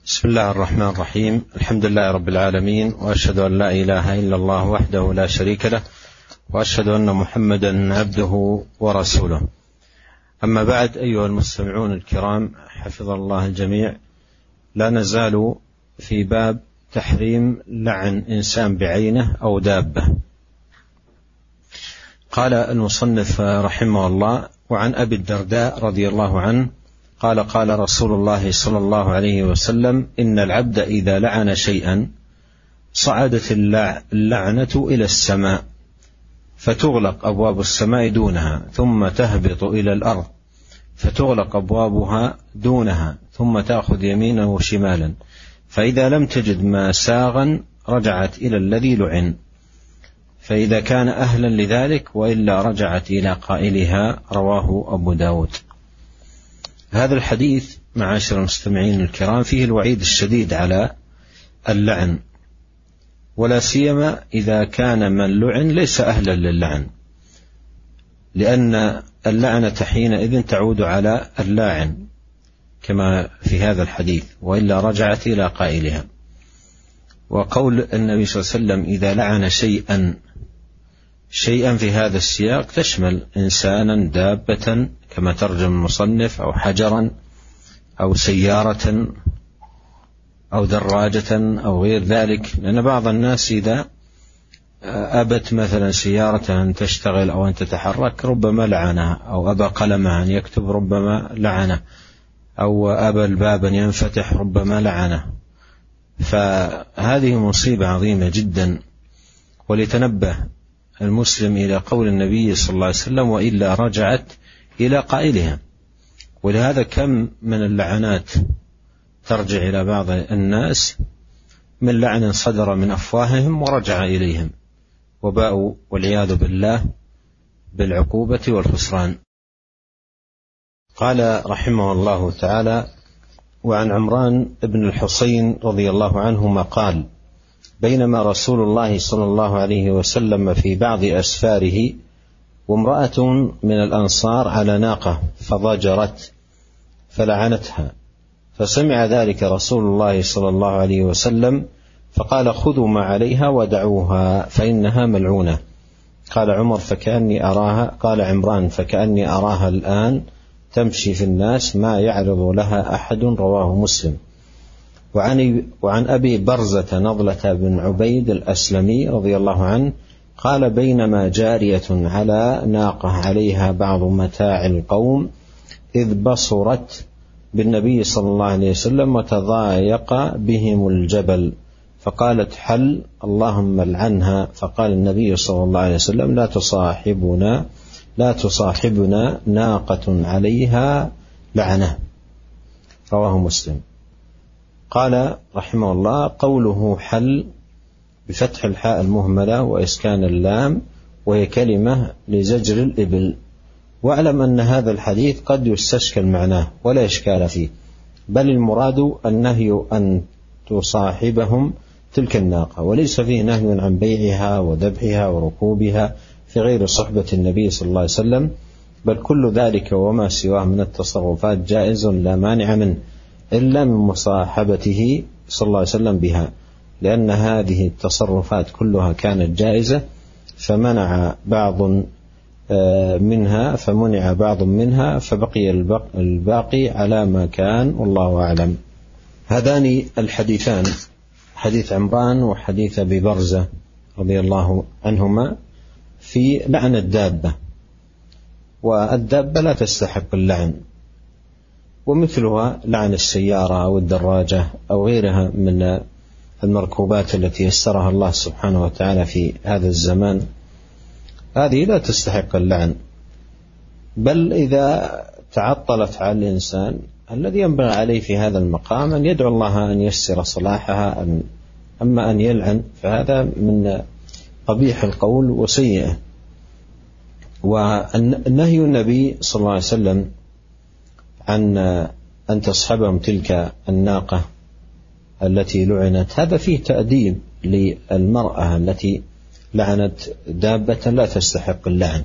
بسم الله الرحمن الرحيم. الحمد لله رب العالمين، وأشهد أن لا إله إلا الله وحده لا شريك له، وأشهد أن محمدا عبده ورسوله. أما بعد، أيها المستمعون الكرام، حفظ الله الجميع، لا نزال في باب تحريم لعن إنسان بعينه أو دابة. قال المصنف رحمه الله: وعن أبي الدرداء رضي الله عنه قال: قال رسول الله صلى الله عليه وسلم: إن العبد إذا لعن شيئا صعدت اللعنة إلى السماء، فتغلق أبواب السماء دونها، ثم تهبط إلى الأرض، فتغلق أبوابها دونها، ثم تأخذ يمينا وشمالا، فإذا لم تجد ما ساغا رجعت إلى الذي لعن، فإذا كان أهلا لذلك، وإلا رجعت إلى قائلها. رواه أبو داود. هذا الحديث معاشر المستمعين الكرام فيه الوعيد الشديد على اللعن، ولا سيما إذا كان من لعن ليس أهلا للعن، لأن اللعنة حينئذ تعود على اللاعن كما في هذا الحديث، وإلا رجعت إلى قائلها. وقول النبي صلى الله عليه وسلم: إذا لعن شيئا في هذا السياق تشمل إنسانا، دابة كما ترجم المصنف، أو حجرا، أو سيارة، أو دراجة، أو غير ذلك، لأن بعض الناس إذا أبت مثلا سيارة أن تشتغل أو أن تتحرك ربما لعنها، أو أبى قلمها أن يكتب ربما لعنه، أو أبى الباب أن ينفتح ربما لعنه. فهذه مصيبة عظيمة جدا، وليتنبه المسلم إلى قول النبي صلى الله عليه وسلم: وإلا رجعت إلى قائلها. ولهذا كم من اللعنات ترجع إلى بعض الناس من لعن صدر من أفواههم ورجع إليهم، وباءوا والعياذ بالله بالعقوبة والخسران. قال رحمه الله تعالى: وعن عمران بن الحصين رضي الله عنهما قال: بينما رسول الله صلى الله عليه وسلم في بعض أسفاره، وامرأة من الأنصار على ناقة فضجرت فلعنتها، فسمع ذلك رسول الله صلى الله عليه وسلم فقال: خذوا ما عليها ودعوها فإنها ملعونة. قال عمران: فكأني أراها الآن تمشي في الناس ما يعرض لها أحد. رواه مسلم. وعن أبي برزة نضلة بن عبيد الأسلمي رضي الله عنه قال: بينما جارية على ناقة عليها بعض متاع القوم، إذ بصرت بالنبي صلى الله عليه وسلم وتضايق بهم الجبل، فقالت: حل، اللهم العنها. فقال النبي صلى الله عليه وسلم: لا تصاحبنا ناقة عليها لعنة. رواه مسلم. قال رحمه الله: قوله حل بفتح الحاء المهملة وإسكان اللام، وهي كلمة لزجر الإبل. واعلم أن هذا الحديث قد يستشكل معناه ولا إشكال فيه، بل المراد النهي أن تصاحبهم تلك الناقة، وليس فيه نهي عن بيعها وذبحها وركوبها في غير صحبة النبي صلى الله عليه وسلم، بل كل ذلك وما سواه من التصرفات جائز لا مانع منه، إلا من مصاحبته صلى الله عليه وسلم بها، لأن هذه التصرفات كلها كانت جائزة، فمنع بعض منها فبقي الباقي على ما كان، والله أعلم. هذان الحديثان، حديث عمران وحديث أبي برزة رضي الله عنهما، في لعن الدابة، والدابة لا تستحق اللعن، ومثلها لعن السيارة أو الدراجة أو غيرها من المركوبات التي يسرها الله سبحانه وتعالى في هذا الزمان، هذه لا تستحق اللعن. بل إذا تعطلت على الإنسان، الذي ينبغي عليه في هذا المقام أن يدعو الله أن ييسر صلاحها، أما أن يلعن فهذا من قبيح القول وسيئه. والنهي النبي صلى الله عليه وسلم عن أن تصحبهم تلك الناقة التي لعنت، هذا فيه تأديب للمرأة التي لعنت دابة لا تستحق اللعن.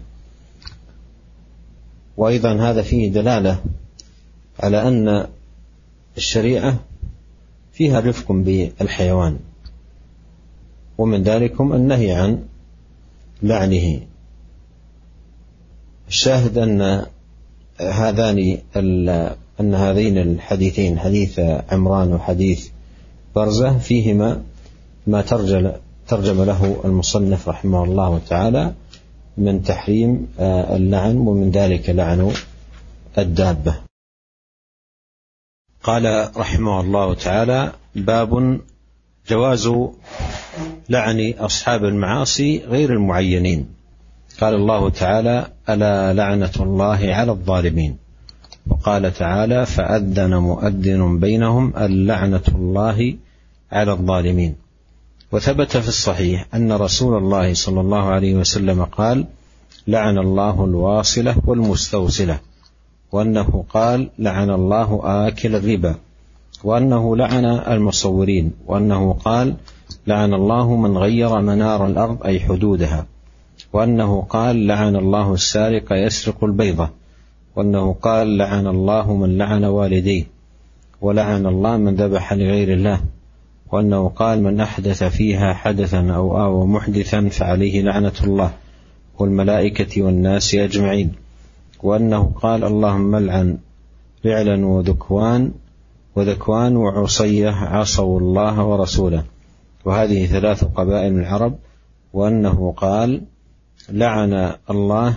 وأيضا هذا فيه دلالة على أن الشريعة فيها رفق بالحيوان، ومن ذلكم النهي عن لعنه. الشاهد أن هذين الحديثين، حديث عمران وحديث برزة، فيهما ما ترجم له المصنف رحمه الله تعالى من تحريم اللعن، ومن ذلك لعن الدابة. قال رحمه الله تعالى: باب جواز لعن أصحاب المعاصي غير المعينين. قال الله تعالى: ألا لعنة الله على الظالمين. وقال تعالى: فأذن مؤذن بينهم اللعنة الله على الظالمين. وثبت في الصحيح أن رسول الله صلى الله عليه وسلم قال: لعن الله الواصلة والمستوصلة، وأنه قال: لعن الله آكل الربا، وأنه لعن المصورين، وأنه قال: لعن الله من غير منار الأرض أي حدودها، وأنه قال: لعن الله السارق يسرق البيضة، وأنه قال: لعن الله من لعن والديه، ولعن الله من ذبح لغير الله، وأنه قال: من أحدث فيها حدثا أو آوى محدثا فعليه لعنة الله والملائكة والناس أجمعين، وأنه قال: اللهم لعن رعلا وذكوان وعصية عصوا الله ورسوله، وهذه 3 قبائل من العرب. وأنه قال: لعن الله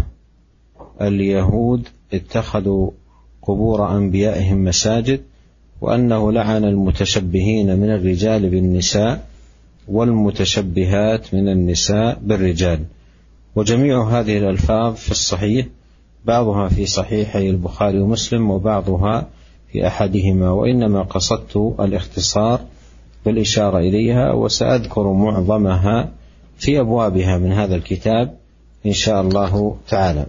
اليهود اتخذوا قبور أنبيائهم مساجد، وأنه لعن المتشبهين من الرجال بالنساء والمتشبهات من النساء بالرجال. وجميع هذه الألفاظ في الصحيح، بعضها في صحيحي البخاري ومسلم، وبعضها في أحدهما، وإنما قصدت الاختصار بالإشارة إليها، وسأذكر معظمها في أبوابها من هذا الكتاب إن شاء الله تعالى.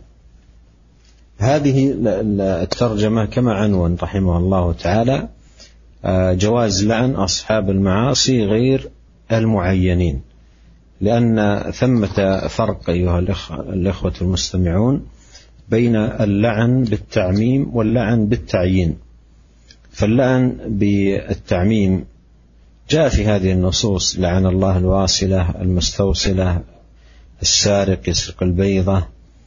هذه الترجمة كما عنوان رحمه الله تعالى: جواز لعن أصحاب المعاصي غير المعينين، لأن ثمة فرق أيها الإخوة المستمعون بين اللعن بالتعميم واللعن بالتعيين. فاللعن بالتعميم جاء في هذه النصوص: لعن الله الواصلة، المستوصلة، السارق يسرق البيضة،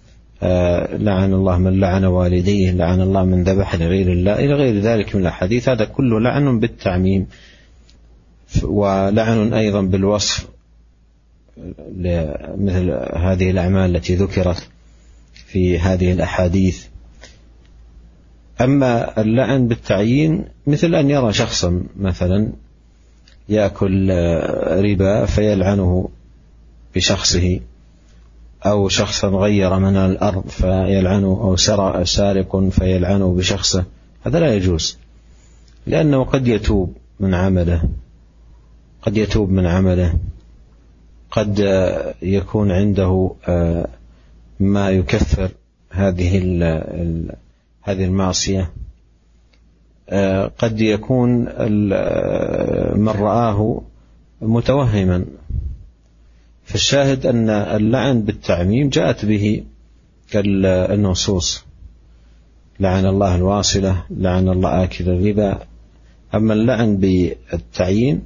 لعن الله من لعن والديه، لعن الله من ذبح لغير الله، إلى غير ذلك من الأحاديث. هذا كله لعن بالتعميم، ولعن أيضا بالوصف مثل هذه الأعمال التي ذكرت في هذه الأحاديث. أما اللعن بالتعيين مثل أن يرى شخصا مثلا يأكل ربا فيلعنه بشخصه، أو شخصا غير من الأرض فيلعنه، أو سارق فيلعنه بشخصه. هذا لا يجوز، لأنه قد يتوب من عمله، قد يكون عنده ما يكفر هذه المعصية، قد يكون من رآه متوهما. فالشاهد أن اللعن بالتعميم جاءت به النصوص: لعن الله الواصلة، لعن الله آكل الربا. أما اللعن بالتعيين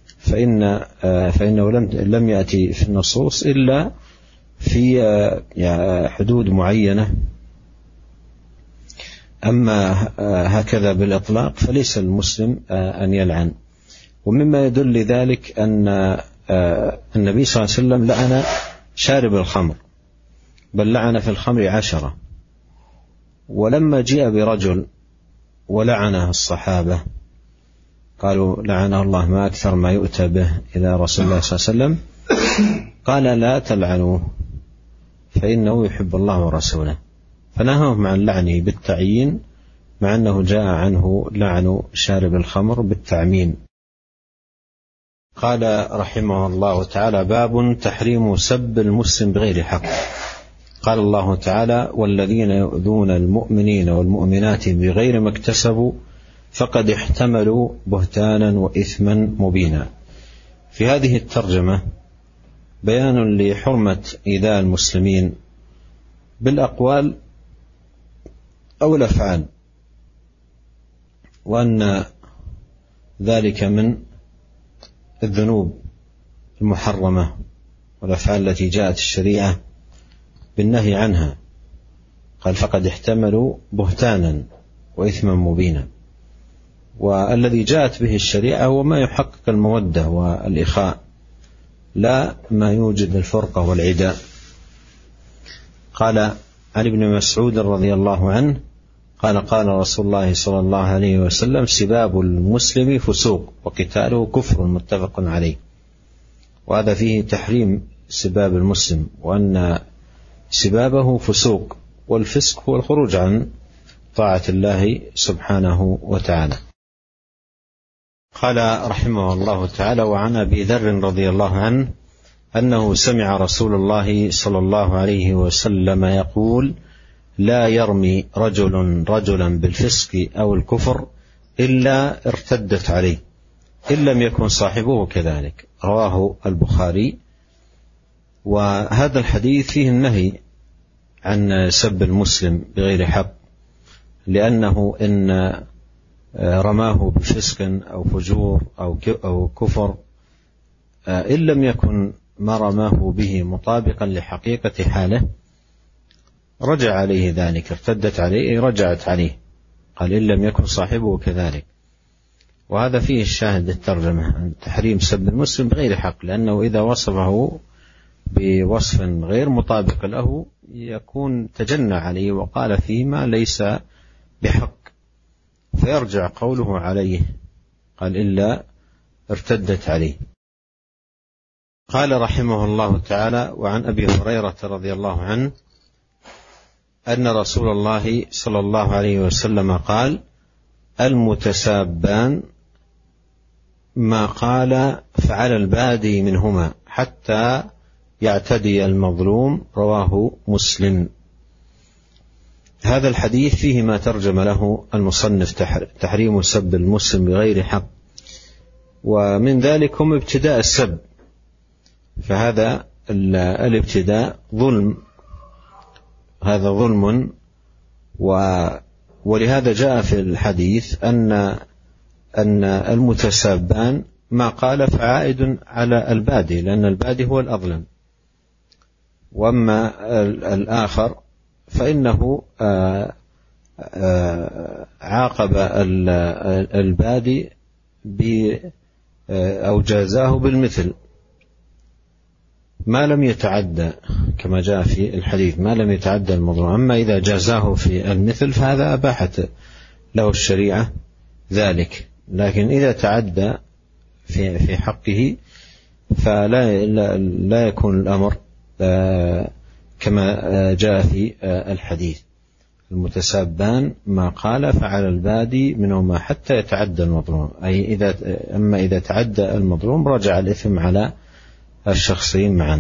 فإنه لم يأتي في النصوص إلا في حدود معينة. أما هكذا بالإطلاق فليس المسلم أن يلعن. ومما يدل لذلك أن النبي صلى الله عليه وسلم لعن شارب الخمر، بل لعن في الخمر 10. ولما جاء برجل ولعنه الصحابة قالوا: لعنه الله، ما أكثر ما يؤتى به إلى رسول الله صلى الله عليه وسلم، قال: لا تلعنوه فإنه يحب الله ورسوله. فنهاهم عن لعنه بالتعيين، مع أنه جاء عنه لعن شارب الخمر بالتعميم. قال رحمه الله تعالى: باب تحريم سب المسلم بغير حق. قال الله تعالى: والذين يؤذون المؤمنين والمؤمنات بغير ما اكتسبوا فقد احتملوا بهتانا وإثما مبينا. في هذه الترجمة بيان لحرمة إيذاء المسلمين بالأقوال أو الأفعال، وأن ذلك من الذنوب المحرمة والأفعال التي جاءت الشريعة بالنهي عنها. قال فقد احتملوا بهتانا وإثما مبينا. والذي جاءت به الشريعة هو ما يحقق المودة والإخاء، لا ما يوجد الفرقة والعداء. قال عن ابن مسعود رضي الله عنه قال قال رسول الله صلى الله عليه وسلم سباب المسلم فسوق وقتاله كفر، متفق عليه. وهذا فيه تحريم سباب المسلم، وأن سبابه فسوق، والفسق هو الخروج عن طاعة الله سبحانه وتعالى. قال رحمه الله تعالى وعن أبي ذر رضي الله عنه أنه سمع رسول الله صلى الله عليه وسلم يقول لا يرمي رجل رجلا بالفسق أو الكفر إلا ارتدت عليه إن لم يكن صاحبه كذلك، رواه البخاري. وهذا الحديث فيه النهي عن سب المسلم بغير حق، لأنه إن رماه بفسق أو فجور أو كفر إن لم يكن ما رماه به مطابقا لحقيقة حاله رجع عليه ذلك، ارتدت عليه رجعت عليه. قال إن لم يكن صاحبه كذلك. وهذا فيه الشاهد الترجمة عن تحريم سب المسلم بغير حق، لأنه إذا وصفه بوصف غير مطابق له يكون تجنى عليه وقال فيه ما ليس بحق، فيرجع قوله عليه. قال إلا ارتدت عليه. قال رحمه الله تعالى وعن أبي هريرة رضي الله عنه أن رسول الله صلى الله عليه وسلم قال المتسابان ما قال فعلى البادي منهما حتى يعتدي المظلوم، رواه مسلم. هذا الحديث فيه ما ترجم له المصنف تحريم سب المسلم بغير حق، ومن ذلكم ابتداء السب، فهذا الابتداء ظلم، هذا ظلم. ولهذا جاء في الحديث أن المتسابان ما قال فعائد على البادي، لأن البادي هو الأظلم. وأما الآخر فإنه عاقب البادي أو جازاه بالمثل ما لم يتعدى، كما جاء في الحديث ما لم يتعدى المظلوم. أما إذا جازاه في المثل فهذا أباحت له الشريعة ذلك، لكن إذا تعدى في حقه فلا يكون الأمر كما جاء في الحديث المتسابان ما قال فعلى البادي منهما حتى يتعدى المظلوم، أي أما إذا تعدى المظلوم رجع الإثم على الشخصين معا.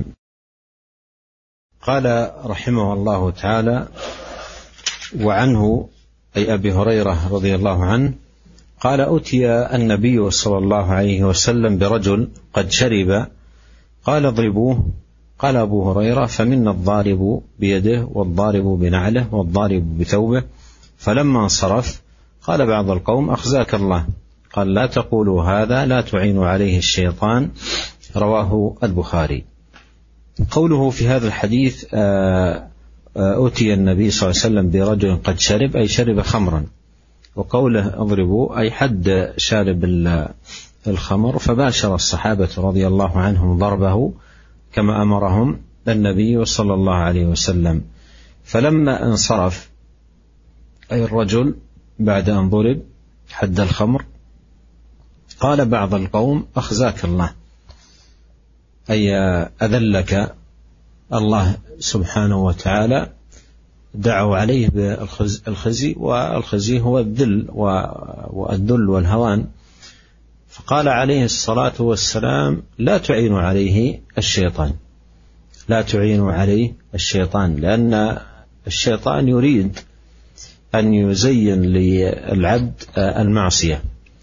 قال رحمه الله تعالى وعنه أي أبي هريرة رضي الله عنه قال أتي النبي صلى الله عليه وسلم برجل قد شرب قال اضربوه. قال أبو هريرة فمنا الضارب بيده والضارب بنعله والضارب بثوبه. فلما انصرف قال بعض القوم أخزاك الله. قال لا تقولوا هذا لا تعينوا عليه الشيطان، رواه البخاري. قوله في هذا الحديث أتي النبي صلى الله عليه وسلم برجل قد شرب أي شرب خمرا، وقوله اضربوا أي حد شارب الخمر، فباشر الصحابة رضي الله عنهم ضربه كما أمرهم النبي صلى الله عليه وسلم. فلما انصرف أي الرجل بعد أن ضرب حد الخمر قال بعض القوم أخزاك الله، أي أذلك الله سبحانه وتعالى، دعوا عليه بالخزي، والخزي هو الذل والذل والهوان. فقال عليه الصلاة والسلام لا تعينوا عليه الشيطان، لا تعينوا عليه الشيطان، لأن الشيطان يريد أن يزين للعبد المعصية،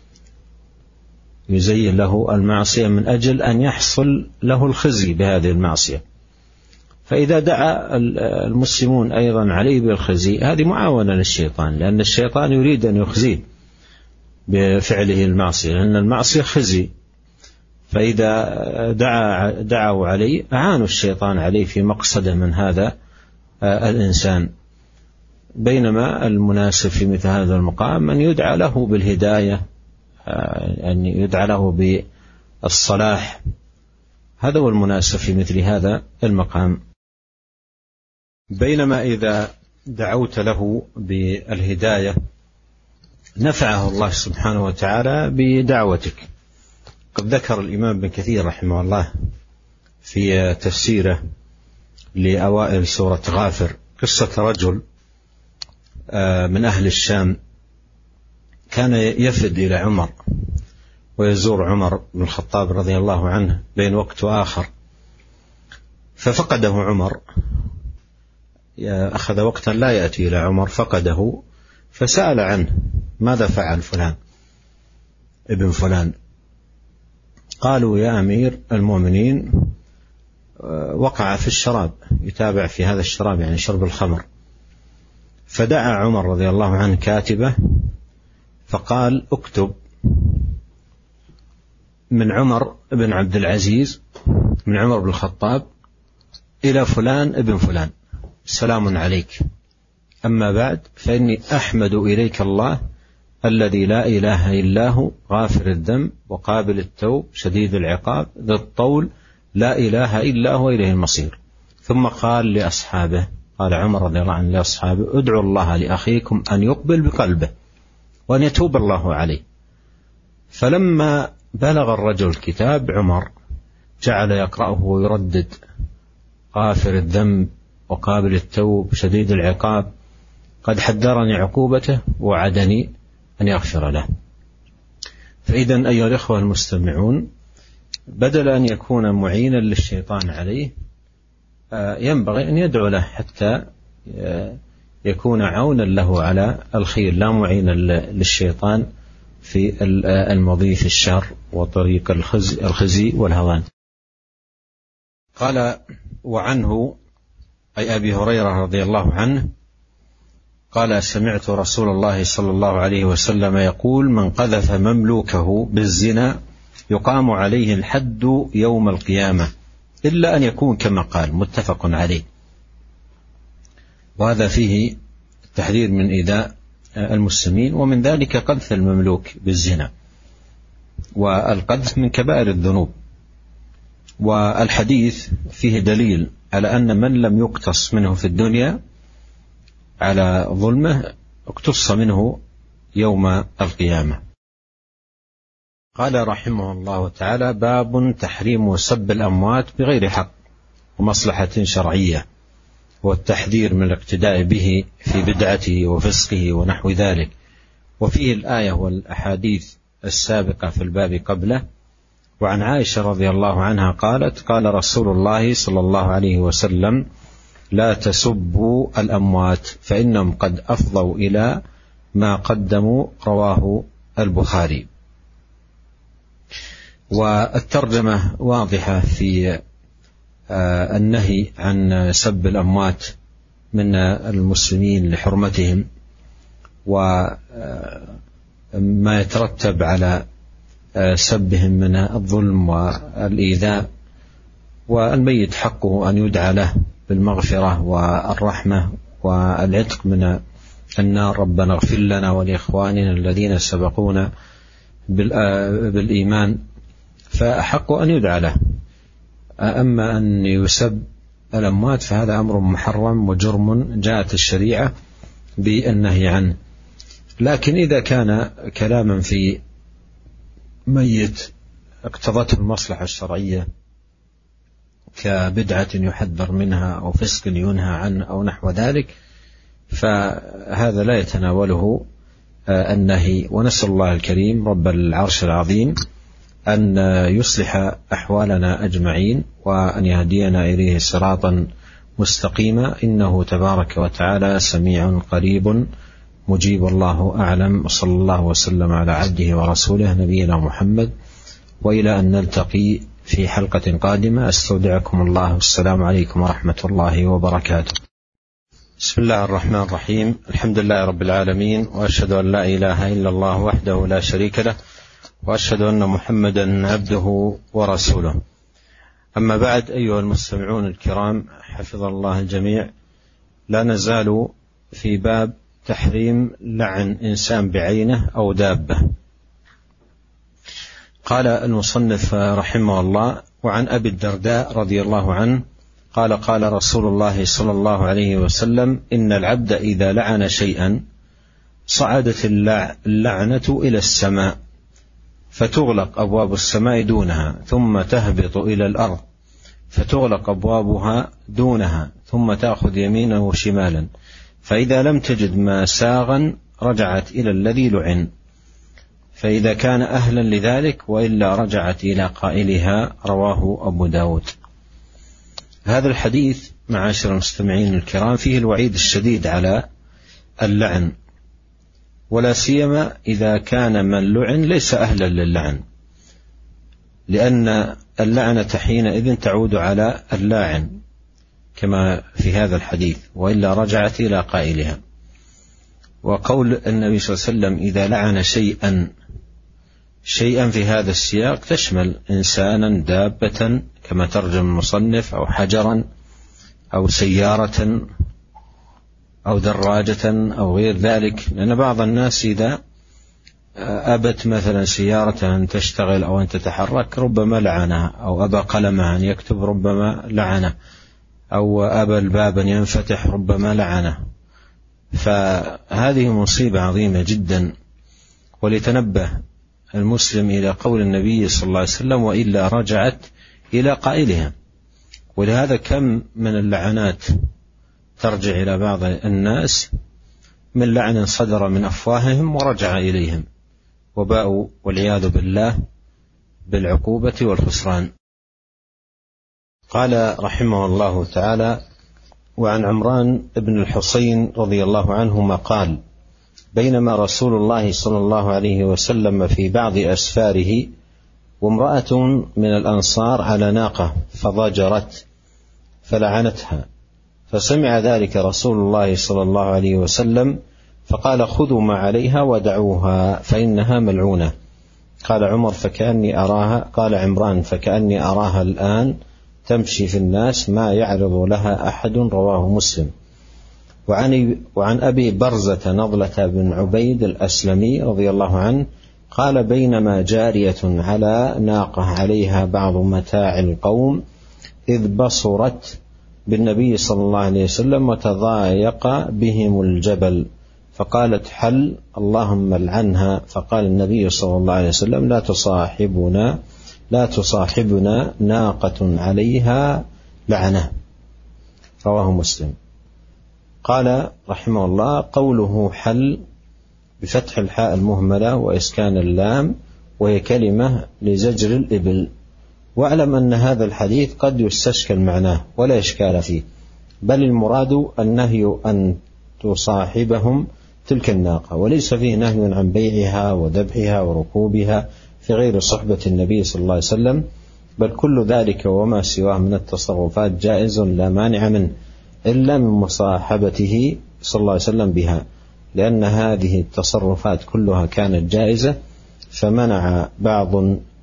يزين له المعصية من أجل أن يحصل له الخزي بهذه المعصية. فإذا دعا المسلمون أيضا عليه بالخزي هذه معاونة للشيطان، لأن الشيطان يريد أن يخزيه بفعله المعصية، لأن المعصية خزي، فإذا دعوا عليه أعانوا الشيطان عليه في مقصده من هذا الإنسان. بينما المناسب في مثل هذا المقام أن يدعى له بالهداية، أن يدعى له بالصلاح، هذا هو المناسب في مثل هذا المقام. بينما إذا دعوت له بالهداية نفعه الله سبحانه وتعالى بدعوتك. قد ذكر الإمام ابن كثير رحمه الله في تفسيره لأوائل سورة غافر قصة رجل من أهل الشام كان يفد إلى عمر ويزور عمر بن الخطاب رضي الله عنه بين وقت وآخر، ففقده عمر، أخذ وقتا لا يأتي إلى عمر، فقده فسأل عنه ماذا فعل فلان ابن فلان. قالوا يا أمير المؤمنين وقع في الشراب، يتابع في هذا الشراب يعني شرب الخمر. فدعا عمر رضي الله عنه كاتبه فقال اكتب من عمر بن عبد العزيز من عمر بن الخطاب إلى فلان ابن فلان سلام عليك، أما بعد فإني أحمد إليك الله الذي لا إله إلا هو غافر الذنب وقابل التوب شديد العقاب ذي الطول لا إله إلا هو إليه المصير. ثم قال لأصحابه، قال عمر رضي الله عنه لأصحابه ادعوا الله لأخيكم أن يقبل بقلبه وأن يتوب الله عليه. فلما بلغ الرجل الكتاب عمر جعل يقرأه ويردد غافر الذنب وقابل التوب شديد العقاب قد حذرني عقوبته وعدني أن يغفر له. فإذن أيها الإخوة المستمعون، بدل أن يكون معينا للشيطان عليه ينبغي أن يدعو له حتى يكون عونا له على الخير، لا معينا للشيطان في المضي في الشر وطريق الخزي والهوان. قال وعنه أي أبي هريرة رضي الله عنه قال سمعت رسول الله صلى الله عليه وسلم يقول من قذف مملوكه بالزنا يقام عليه الحد يوم القيامة إلا أن يكون كما قال، متفق عليه. وهذا فيه تحذير من إيذاء المسلمين، ومن ذلك قذف المملوك بالزنا، والقذف من كبائر الذنوب. والحديث فيه دليل على أن من لم يقتص منه في الدنيا على ظلمه اقتص منه يوم القيامة. قال رحمه الله تعالى باب تحريم سب الأموات بغير حق ومصلحة شرعية، والتحذير من الاقتداء به في بدعته وفسقه ونحو ذلك. وفيه الآية والأحاديث السابقة في الباب قبله. وعن عائشة رضي الله عنها قالت قال رسول الله صلى الله عليه وسلم لا تسبوا الأموات فإنهم قد أفضوا إلى ما قدموا، رواه البخاري. والترجمة واضحة في النهي عن سب الأموات من المسلمين لحرمتهم وما يترتب على سبهم من الظلم والإيذاء. والميت حقه أن يدعى له بالمغفرة والرحمة والعتق من النار، ربنا اغفر لنا ولإخواننا الذين سبقونا بالإيمان، فأحق أن يدعى له. أما أن يسب الأموات فهذا أمر محرم وجرم جاءت الشريعة بالنهي عنه. لكن إذا كان كلاما في ميت اقتضته المصلحة الشرعية كبدعة يحذر منها أو فسق ينهى عنه أو نحو ذلك، فهذا لا يتناوله النهي. ونسأل الله الكريم رب العرش العظيم أن يصلح أحوالنا أجمعين وأن يهدينا إليه صراطا مستقيما، إنه تبارك وتعالى سميع قريب مجيب. الله أعلم، وصلى الله وسلم على عبده ورسوله نبينا محمد، وإلى أن نلتقي في حلقة قادمة أستودعكم الله، والسلام عليكم ورحمة الله وبركاته. بسم الله الرحمن الرحيم. الحمد لله رب العالمين، وأشهد أن لا إله إلا الله وحده لا شريك له، وأشهد أن محمدا عبده ورسوله. أما بعد، أيها المستمعون الكرام، حفظ الله الجميع، لا نزال في باب تحريم لعن إنسان بعينه أو دابة. قال المصنف رحمه الله: وعن أبي الدرداء رضي الله عنه قال: قال رسول الله صلى الله عليه وسلم: إن العبد إذا لعن شيئا صعدت اللعنة إلى السماء، فتغلق أبواب السماء دونها، ثم تهبط إلى الأرض، فتغلق أبوابها دونها، ثم تأخذ يمينا وشمالا، فإذا لم تجد ما ساغا رجعت إلى الذي لعن، فإذا كان أهلا لذلك، وإلا رجعت إلى قائلها. رواه أبو داود. هذا الحديث معاشر المستمعين الكرام فيه الوعيد الشديد على اللعن، ولا سيما إذا كان من لعن ليس أهلا للعن، لأن اللعنة حينئذ تعود على اللاعن كما في هذا الحديث، وإلا رجعت إلى قائلها. وقول النبي صلى الله عليه وسلم: إذا لعن شيئا في هذا السياق تشمل إنسانا، دابة كما ترجم المصنف، أو حجرا، أو سيارة، أو دراجة، أو غير ذلك، لأن بعض الناس إذا أبت مثلا سيارة أن تشتغل أو أن تتحرك ربما لعنها، أو أبى قلمها أن يكتب ربما لعنه، أو أبى الباب أن ينفتح ربما لعنه. فهذه مصيبة عظيمة جدا، وليتنبه المسلم إلى قول النبي صلى الله عليه وسلم: وإلا رجعت إلى قائلها. ولهذا كم من اللعنات ترجع إلى بعض الناس من لعن صدر من أفواههم ورجع إليهم، وباءوا والعياذ بالله بالعقوبة والخسران. قال رحمه الله تعالى: وعن عمران بن الحصين رضي الله عنهما قال: بينما رسول الله صلى الله عليه وسلم في بعض أسفاره وامرأة من الأنصار على ناقة فضجرت فلعنتها، فسمع ذلك رسول الله صلى الله عليه وسلم فقال: خذوا ما عليها ودعوها فإنها ملعونة. قال عمران: فكأني أراها الآن تمشي في الناس ما يعرض لها أحد. رواه مسلم. وعن أبي برزة نضلة بن عبيد الأسلمي رضي الله عنه قال: بينما جارية على ناقة عليها بعض متاع القوم إذ بصرت بالنبي صلى الله عليه وسلم وتضايق بهم الجبل، فقالت: حل اللهم العنها. فقال النبي صلى الله عليه وسلم: لا تصاحبنا ناقة عليها لعنة. رواه مسلم. قال رحمه الله: قوله حل بفتح الحاء المهملة وإسكان اللام، وهي كلمة لزجر الإبل. واعلم أن هذا الحديث قد يستشكل معناه ولا إشكال فيه، بل المراد النهي أن تصاحبهم تلك الناقة، وليس فيه نهي عن بيعها وذبحها وركوبها في غير صحبة النبي صلى الله عليه وسلم، بل كل ذلك وما سواه من التصرفات جائز لا مانع منه، إلا من مصاحبته صلى الله عليه وسلم بها، لأن هذه التصرفات كلها كانت جائزة فمنع بعض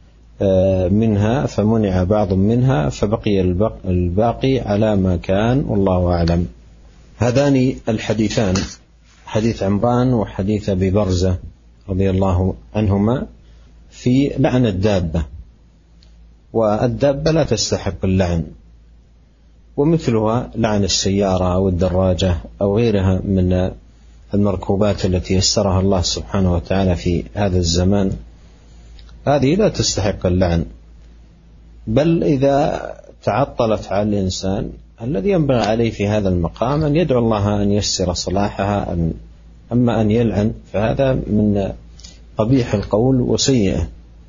منها فبقي الباقي على ما كان، والله أعلم. هذان الحديثان، حديث عمران وحديث أبي برزة رضي الله عنهما، في لعن الدابة، والدابة لا تستحق اللعن، ومثلها لعن السيارة أو الدراجة أو غيرها من المركوبات التي يسرها الله سبحانه وتعالى في هذا الزمان، هذه لا تستحق اللعن. بل إذا تعطلت على الإنسان، الذي ينبغي عليه في هذا المقام أن يدعو الله أن ييسر صلاحها، أما أن يلعن فهذا من قبيح القول وسيئه.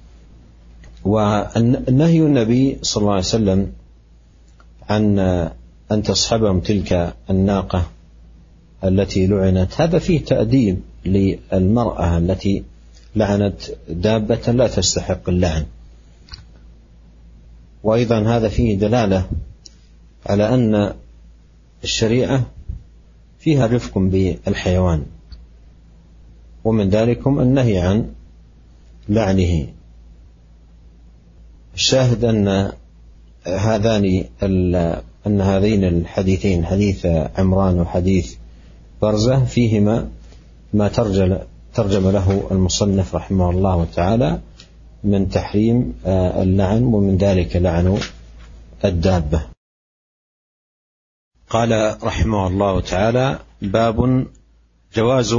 والنهي النبي صلى الله عليه وسلم عن أن تصحبهم تلك الناقة التي لعنت، هذا فيه تأديب للمرأة التي لعنت دابة لا تستحق اللعن. وأيضا هذا فيه دلالة على أن الشريعة فيها رفق بالحيوان، ومن ذلكم النهي عن لعنه. الشاهد أن هذين الحديثين، حديث عمران وحديث برزة، فيهما ما ترجم له المصنف رحمه الله تعالى من تحريم اللعن، ومن ذلك لعن الدابة. قال رحمه الله تعالى: باب جواز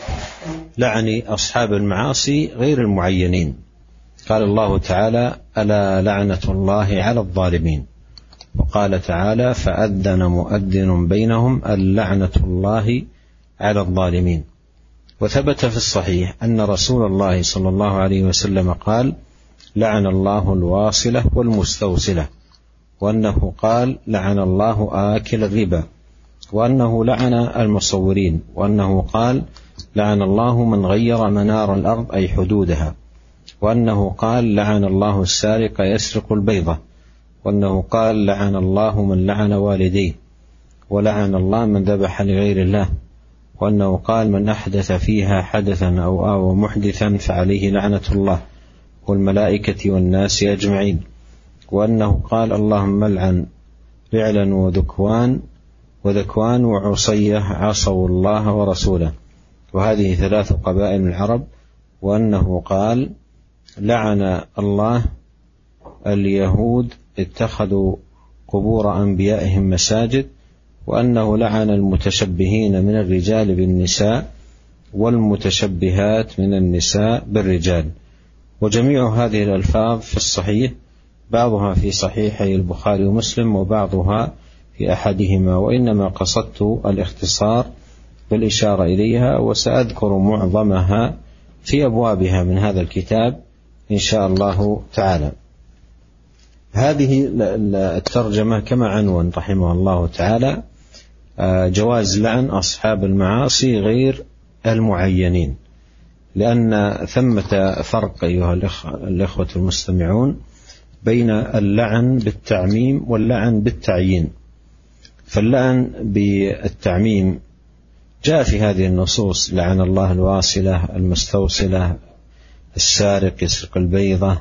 لعن أصحاب المعاصي غير المعينين. قال الله تعالى: ألا لعنة الله على الظالمين. وقال تعالى: فأذن مؤذن بينهم اللعنة الله على الظالمين. وثبت في الصحيح أن رسول الله صلى الله عليه وسلم قال: لعن الله الواصلة والمستوصلة، وأنه قال: لعن الله آكل الربا، وأنه لعن المصورين، وأنه قال: لعن الله من غير منار الأرض أي حدودها، وأنه قال: لعن الله السارق يسرق البيضة، وأنه قال: لعن الله من لعن والديه، ولعن الله من ذبح لغير الله، وأنه قال: من أحدث فيها حدثا أو آوى محدثا فعليه لعنة الله والملائكة والناس أجمعين، وأنه قال: اللهم لعن رعلا وذكوان وعصية عصوا الله ورسوله، وهذه 3 قبائل من العرب. وأنه قال: لعن الله اليهود اتخذوا قبور أنبيائهم مساجد، وأنه لعن المتشبهين من الرجال بالنساء والمتشبهات من النساء بالرجال. وجميع هذه الألفاظ في الصحيح، بعضها في صحيحي البخاري ومسلم، وبعضها في أحدهما، وإنما قصدت الاختصار بالإشارة إليها، وسأذكر معظمها في أبوابها من هذا الكتاب إن شاء الله تعالى. هذه الترجمة كما عنوان رحمه الله تعالى: جواز لعن أصحاب المعاصي غير المعينين، لأن ثمة فرق أيها الإخوة المستمعون بين اللعن بالتعميم واللعن بالتعيين. فاللعن بالتعميم جاء في هذه النصوص: لعن الله الواصلة، المستوصلة، السارق يسرق البيضة،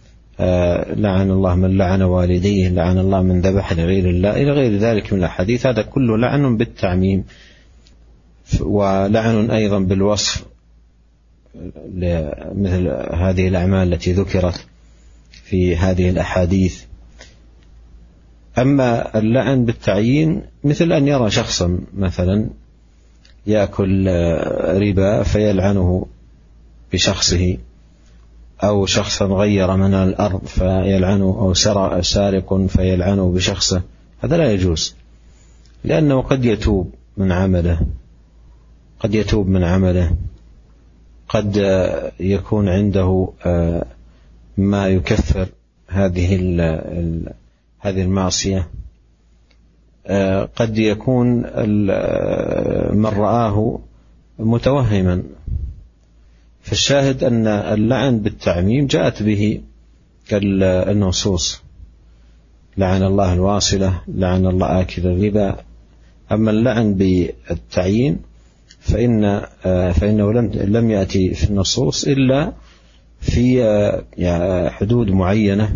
لعن الله من لعن والديه، لعن الله من ذبح لغير الله، إلى غير ذلك من الأحاديث. هذا كله لعن بالتعميم، ولعن أيضا بالوصف مثل هذه الأعمال التي ذكرت في هذه الأحاديث. أما اللعن بالتعيين مثل أن يرى شخصا مثلا يأكل ربا فيلعنه بشخصه، أو شخصا غير من الأرض فيلعنه، أو سارق فيلعنه بشخصه، هذا لا يجوز، لأنه قد يتوب من عمله، قد يكون عنده ما يكفر هذه المعصية، قد يكون من رآه متوهما. فالشاهد أن اللعن بالتعميم جاءت به النصوص: لعن الله الواصلة، لعن الله آكل الربا. أما اللعن بالتعيين فإنه لم يأتي في النصوص إلا في حدود معينة.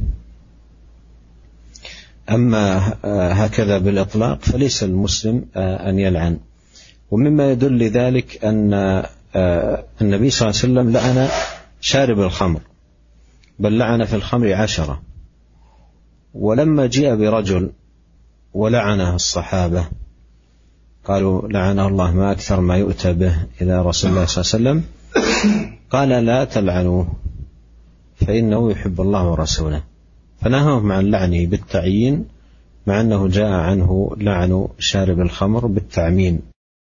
أما هكذا بالإطلاق فليس المسلم أن يلعن. ومما يدل لذلك أن النبي صلى الله عليه وسلم لعن شارب الخمر، بل لعن في الخمر 10. ولما جاء برجل ولعنه الصحابة قالوا: لعنه الله، ما أكثر ما يؤتى به إلى رسول الله صلى الله عليه وسلم، قال: لا تلعنوه فإنه يحب الله ورسوله، فنهاهم عن لعنه بالتعيين، مع أنه جاء عنه لعن شارب الخمر بالتعميم.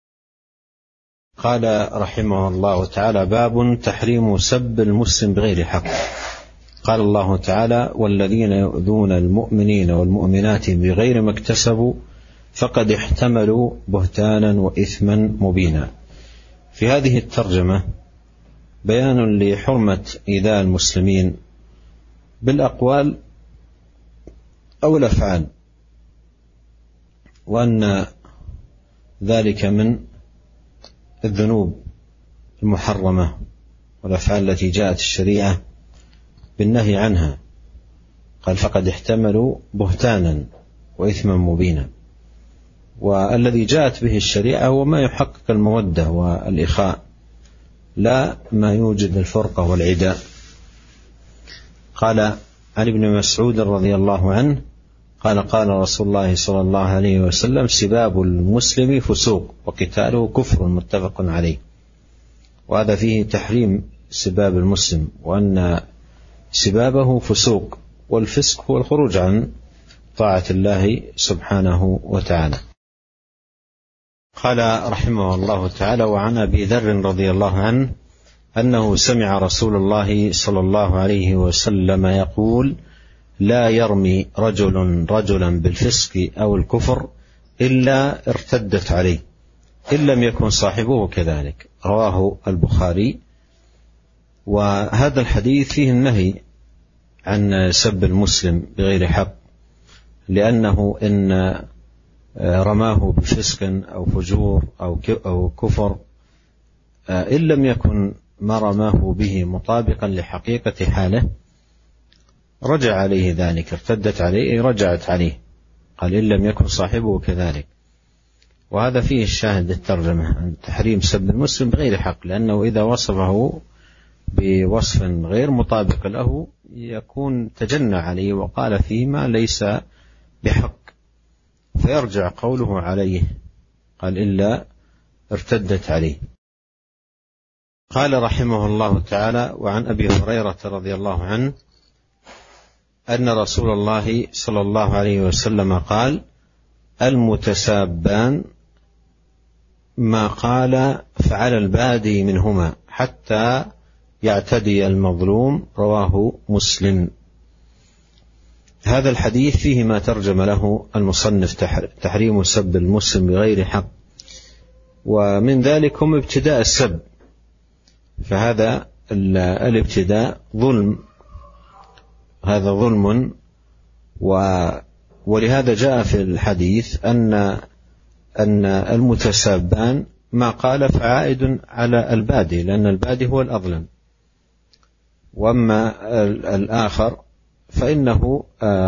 قال رحمه الله تعالى: باب تحريم سب المسلم بغير حق. قال الله تعالى: والذين يؤذون المؤمنين والمؤمنات بغير ما اكتسبوا فقد احتملوا بهتانا وإثما مبينا. في هذه الترجمة بيان لحرمة إيذاء المسلمين بالأقوال أو الأفعال، وأن ذلك من الذنوب المحرمة والأفعال التي جاءت الشريعة بالنهي عنها، قال فقد احتملوا بهتانا وإثما مبينا. والذي جاءت به الشريعة هو ما يحقق المودة والإخاء، لا ما يوجد الفرقة والعداء. قال عن ابن مسعود رضي الله عنه قال قال رسول الله صلى الله عليه وسلم: سباب المسلم فسوق وقتاله كفر، متفق عليه. وهذا فيه تحريم سباب المسلم، وأن سبابه فسوق، والفسق هو الخروج عن طاعة الله سبحانه وتعالى. قال رحمه الله تعالى: وعن أبي ذر رضي الله عنه أنه سمع رسول الله صلى الله عليه وسلم يقول: لا يرمي رجل رجلا بالفسق أو الكفر إلا ارتدت عليه، إن لم يكن صاحبه كذلك. رواه البخاري. وهذا الحديث فيه النهي عن سب المسلم بغير حق، لأنه إن رماه بفسق أو فجور أو كفر، إن لم يكن ما رماه به مطابقا لحقيقة حاله رجع عليه ذلك، ارتدت عليه رجعت عليه. قال: إن لم يكن صاحبه كذلك. وهذا فيه الشاهد الترجمة عن تحريم سب المسلم بغير حق، لأنه إذا وصفه بوصف غير مطابق له يكون تجنى عليه وقال فيه ما ليس بحق، فيرجع قوله عليه. قال: إلا ارتدت عليه. قال رحمه الله تعالى: وعن أبي هريرة رضي الله عنه أن رسول الله صلى الله عليه وسلم قال: المتسابان ما قال فعلى البادي منهما حتى يعتدي المظلوم. رواه مسلم. هذا الحديث فيه ما ترجم له المصنف: تحريم سب المسلم بغير حق، ومن ذلك هم ابتداء السب، فهذا الابتداء ظلم، هذا ظلم. ولهذا جاء في الحديث أن المتسابان ما قال فعائد على البادي، لأن البادي هو الأظلم، وأما الآخر فإنه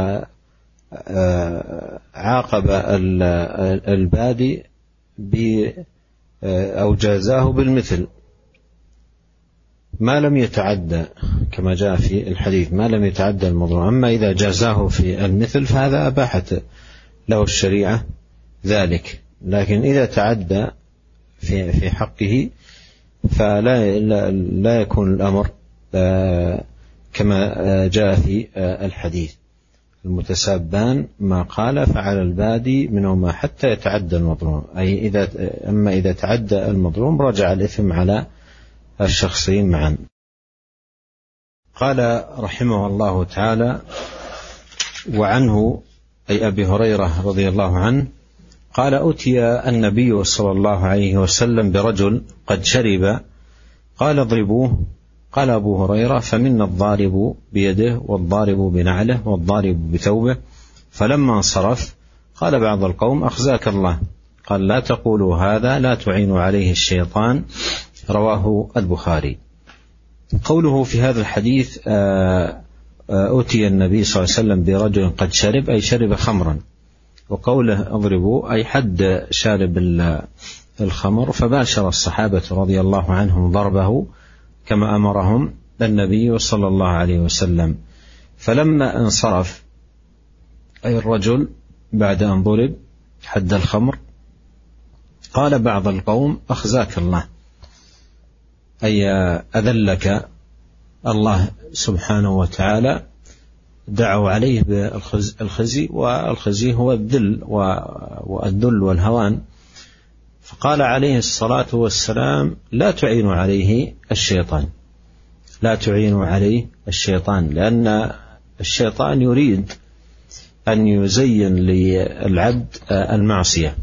عاقب البادي أو جازاه بالمثل ما لم يتعدى، كما جاء في الحديث ما لم يتعدى المظلوم. أما إذا جازاه في المثل فهذا أباحت له الشريعة ذلك، لكن إذا تعدى في حقه فلا يكون الأمر كما جاء في الحديث: المتسابان ما قال فعلى البادي منهما حتى يتعدى المظلوم، أي أما إذا تعدى المظلوم رجع الإثم على الشخصين معا. قال رحمه الله تعالى: وعنه أي أبي هريرة رضي الله عنه قال: أتي النبي صلى الله عليه وسلم برجل قد شرب، قال: اضربوه. قال أبو هريرة: فمنا الضارب بيده والضارب بنعله والضارب بثوبه. فلما انصرف قال بعض القوم: أخزاك الله. قال: لا تقولوا هذا، لا تعينوا عليه الشيطان. رواه البخاري. قوله في هذا الحديث أتي النبي صلى الله عليه وسلم برجل قد شرب، أي شرب خمرا، وقوله اضربوا أي حد شارب الخمر، فباشر الصحابة رضي الله عنهم ضربه كما أمرهم النبي صلى الله عليه وسلم. فلما انصرف أي الرجل بعد أن ضرب حد الخمر قال بعض القوم: أخزاك الله، أي أذلك الله سبحانه وتعالى. دعوا عليه بالخزي، والخزي هو الذل والذل والهوان. فقال عليه الصلاة والسلام: لا تعينوا عليه الشيطان، لا تعينوا عليه الشيطان، لأن الشيطان يريد أن يزين للعبد المعصية،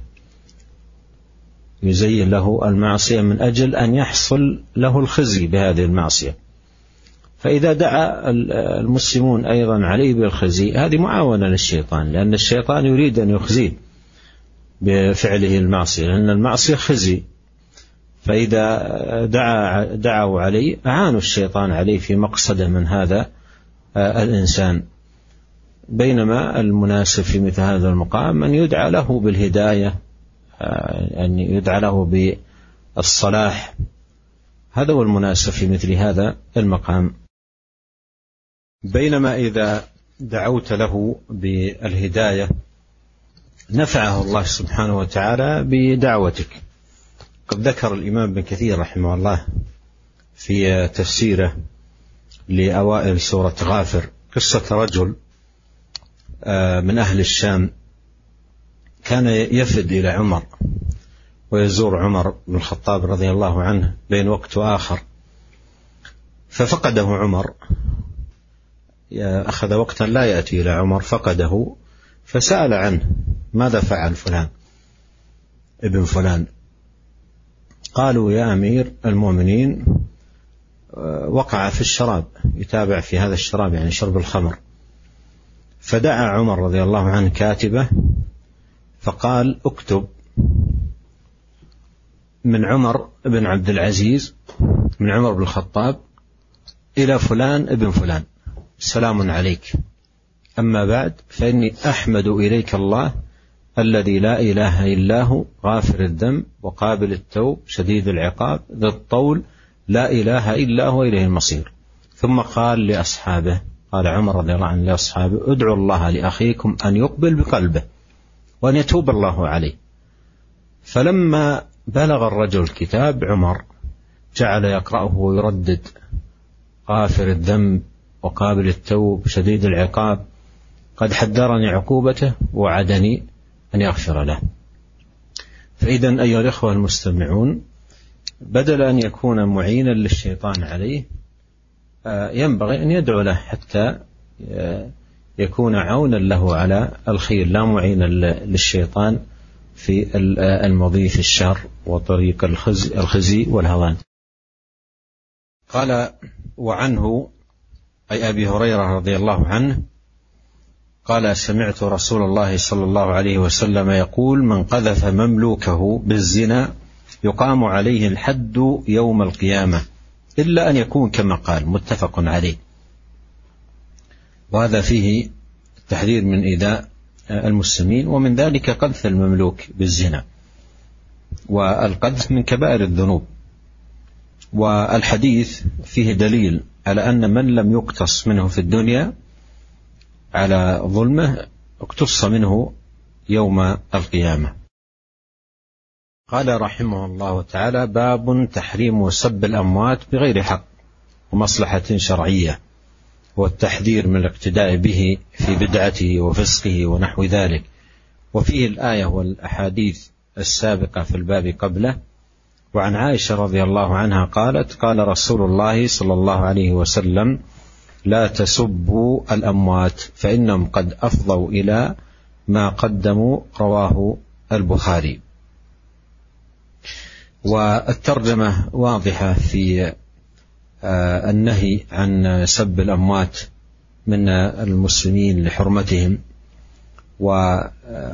يزين له المعصية من أجل أن يحصل له الخزي بهذه المعصية. فإذا دعا المسلمون أيضا عليه بالخزي هذه معاونة للشيطان، لأن الشيطان يريد أن يخزيه بفعله المعصية، لأن المعصية خزي. فإذا دعوا عليه أعانوا الشيطان عليه في مقصده من هذا الإنسان، بينما المناسب في مثل هذا المقام أن يدعى له بالهداية، أن يدعى له بالصلاح، هذا هو المناسب في مثل هذا المقام. بينما إذا دعوت له بالهداية نفعه الله سبحانه وتعالى بدعوتك. قد ذكر الإمام ابن كثير رحمه الله في تفسيره لأوائل سورة غافر قصة رجل من أهل الشام كان يفد إلى عمر ويزور عمر بن الخطاب رضي الله عنه بين وقت وآخر، ففقده عمر، أخذ وقتا لا يأتي إلى عمر، فقده فسأل عنه ماذا فعل فلان ابن فلان؟ قالوا يا أمير المؤمنين وقع في الشراب، يتابع في هذا الشراب يعني شرب الخمر. فدعا عمر رضي الله عنه كاتبه فقال اكتب من عمر بن عبد العزيز من عمر بن الخطاب إلى فلان ابن فلان سلام عليك، أما بعد فإني أحمد إليك الله الذي لا إله إلا هو غافر الذنب وقابل التوب شديد العقاب ذي الطول لا إله إلا هو إليه المصير. ثم قال لأصحابه، قال عمر رضي الله عنه لأصحابه ادعوا الله لأخيكم أن يقبل بقلبه وأن يتوب الله عليه. فلما بلغ الرجل الكتاب عمر جعل يقرأه ويردد غافر الذنب وقابل التوب شديد العقاب قد حذرني عقوبته ووعدني أن يغفر له. فإذا أيها الإخوة المستمعون، بدل أن يكون معينا للشيطان عليه ينبغي أن يدعو له حتى يكون عونا له على الخير، لا معينا للشيطان في المضي في الشر وطريق الخزي والهوان. قال وعنه أي أبي هريرة رضي الله عنه قال سمعت رسول الله صلى الله عليه وسلم يقول من قذف مملوكه بالزنا يقام عليه الحد يوم القيامة إلا أن يكون كما قال، متفق عليه. وهذا فيه التحذير من إيذاء المسلمين، ومن ذلك قذف المملوك بالزنا، والقذف من كبائر الذنوب. والحديث فيه دليل على أن من لم يقتص منه في الدنيا على ظلمه اقتص منه يوم القيامة. قال رحمه الله تعالى باب تحريم سب الأموات بغير حق ومصلحة شرعية، والتحذير من الاقتداء به في بدعته وفسقه ونحو ذلك. وفيه الآية والأحاديث السابقة في الباب قبله. وعن عائشة رضي الله عنها قالت قال رسول الله صلى الله عليه وسلم لا تسبوا الأموات فإنهم قد أفضوا إلى ما قدموا، رواه البخاري. والترجمة واضحة في النهي عن سب الأموات من المسلمين لحرمتهم وما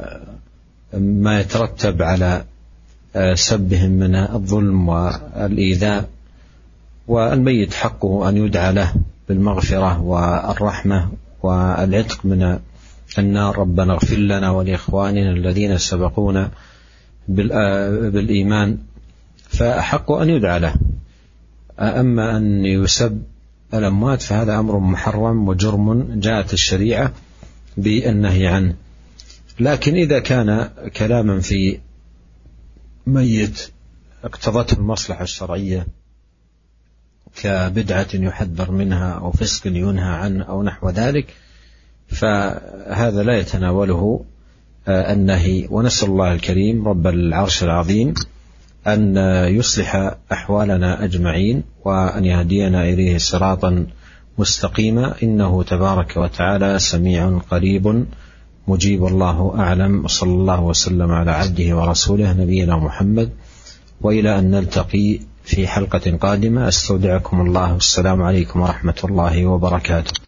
يترتب على سبهم من الظلم والإيذاء. والميت حقه أن يدعى له بالمغفرة والرحمة والعتق من النار، ربنا اغفر لنا ولإخواننا الذين سبقونا بالإيمان، فأحق أن يدعى له. أما أن يسب الأموات فهذا أمر محرم وجرم جاءت الشريعة بالنهي عنه. لكن إذا كان كلاما في ميت اقتضته المصلحة الشرعية كبدعة يحذر منها أو فسق ينهى عنه أو نحو ذلك، فهذا لا يتناوله النهي. ونسأل الله الكريم رب العرش العظيم أن يصلح أحوالنا أجمعين وأن يهدينا إليه صراطا مستقيما، إنه تبارك وتعالى سميع قريب مجيب. الله أعلم، وصلى الله وسلم على عبده ورسوله نبينا محمد، وإلى أن نلتقي في حلقة قادمة أستودعكم الله، والسلام عليكم ورحمة الله وبركاته.